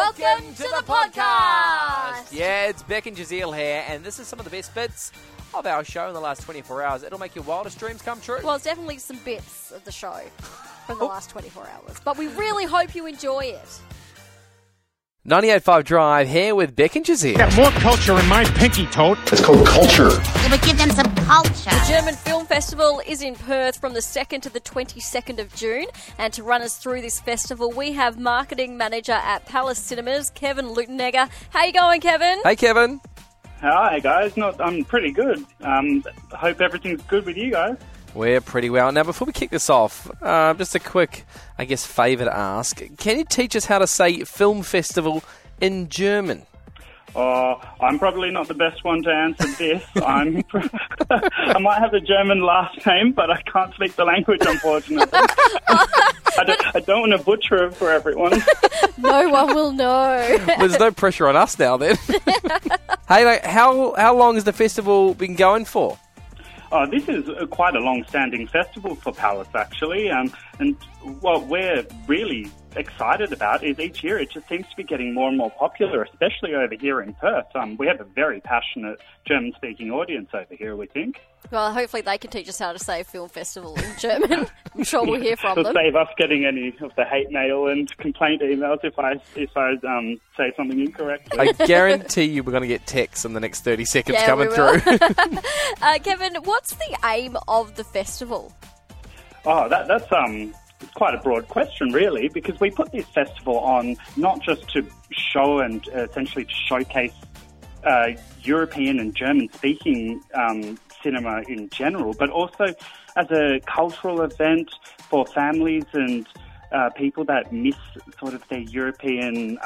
Welcome to the podcast! Yeah, it's Beck and Jazeel here, and this is some of the best bits of our show in the last 24 hours. It'll make your wildest dreams come true. Well, it's definitely some bits of the show from the last 24 hours, but we really hope you enjoy it. 98.5 Drive here with Beck and Jazeel. Got more culture in my pinky toad. It's called culture. Yeah, but give them some culture. The German Film Festival is in Perth from the 2nd to the 22nd of June. And to run us through this festival, we have marketing manager at Palace Cinemas, Kevin Leutenegger. How you going, Kevin? Hey, Kevin. Hi, guys. I'm pretty good. Hope everything's good with you guys. We're pretty well. Now, before we kick this off, just a quick, favour to ask. Can you teach us how to say film festival in German? I'm probably not the best one to answer this. I might have a German last name, but I can't speak the language, unfortunately. I don't want to butcher it for everyone. No one will know. There's no pressure on us now, then. Hey, how long has the festival been going for? This is quite a long-standing festival for Palace, actually, and what we're really excited about is each year it just seems to be getting more and more popular, especially over here in Perth. We have a very passionate German-speaking audience over here, we think. Well, hopefully they can teach us how to say film festival in German. I'm sure we'll hear from It'll them. save us getting any of the hate mail and complaint emails if I say something incorrect. I guarantee you we're going to get texts in the next 30 seconds coming we will. through. Kevin, what's the aim of the festival? That's it's quite a broad question, really, because we put this festival on not just to show and essentially to showcase European and German-speaking cinema in general, but also as a cultural event for families and people that miss sort of their European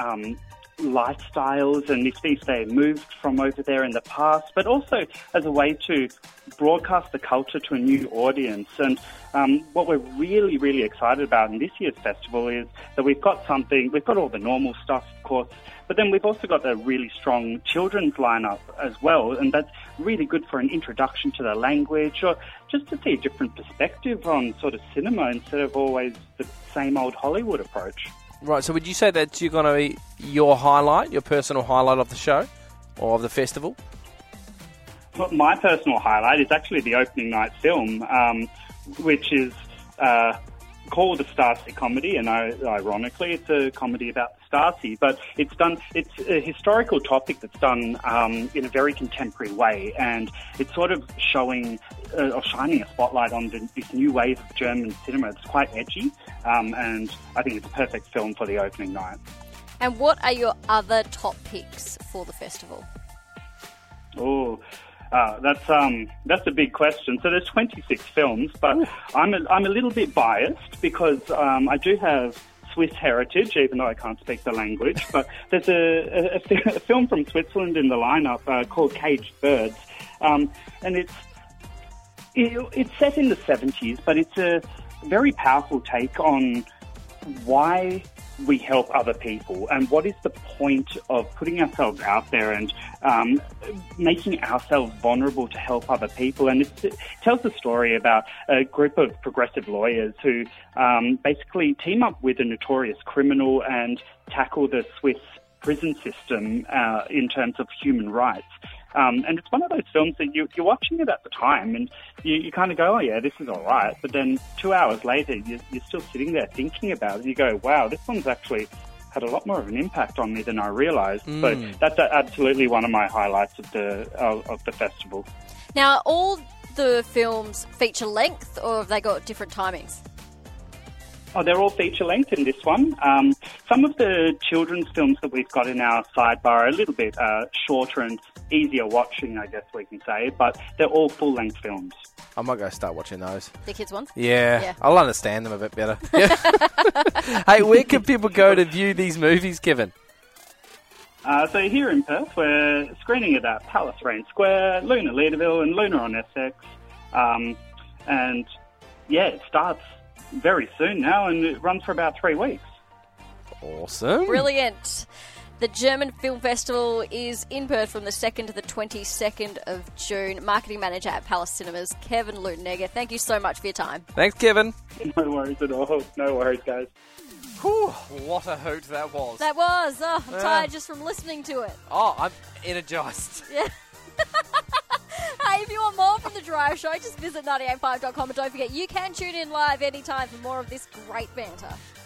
lifestyles and if they moved from over there in the past, but also as a way to broadcast the culture to a new audience. And what we're really, really excited about in this year's festival is that we've got all the normal stuff, of course, but then we've also got a really strong children's lineup as well, and that's really good for an introduction to the language or just to see a different perspective on sort of cinema instead of always the same old Hollywood approach. Right, so would you say that you're going to be your personal highlight of the show or of the festival? Well, my personal highlight is actually the opening night film, which is called a Stasi comedy, and ironically, it's a comedy about the Stasi. But it's a historical topic that's done in a very contemporary way, and it's sort of showing or shining a spotlight on this new wave of German cinema. It's quite edgy, and I think it's a perfect film for the opening night. And what are your other top picks for the festival? That's a big question. So there's 26 films, but I'm a little bit biased because I do have Swiss heritage, even though I can't speak the language. But there's a film from Switzerland in the lineup called Caged Birds, and it's set in the 70s, but it's a very powerful take on why we help other people and what is the point of putting ourselves out there and making ourselves vulnerable to help other people. And it tells the story about a group of progressive lawyers who basically team up with a notorious criminal and tackle the Swiss prison system in terms of human rights. And it's one of those films that you're watching it at the time and you kind of go, oh yeah, this is all right. But then 2 hours later, you're still sitting there thinking about it. And you go, wow, this one's actually had a lot more of an impact on me than I realised. So that's absolutely one of my highlights of the festival. Now, all the films feature length, or have they got different timings? Oh, they're all feature-length in this one. Some of the children's films that we've got in our sidebar are a little bit shorter and easier watching, I guess we can say, but they're all full-length films. I might go start watching those. The kids' ones? Yeah. I'll understand them a bit better. Hey, where can people go to view these movies, Kevin? So here in Perth, we're screening it at Palace Rain Square, Luna Leederville and Luna on Essex. And yeah, it starts very soon now and it runs for about 3 weeks. Awesome. Brilliant. The German Film Festival is in Perth from the 2nd to the 22nd of June. Marketing Manager at Palace Cinemas, Kevin Luttenegger. Thank you so much for your time. Thanks, Kevin. No worries at all. No worries, guys. Whew, what a hoot that was. That was. Oh, I'm tired just from listening to it. Oh, I'm energised. Yeah. Hey, if you want more from The Drive Show, just visit 985.com and don't forget you can tune in live anytime for more of this great banter.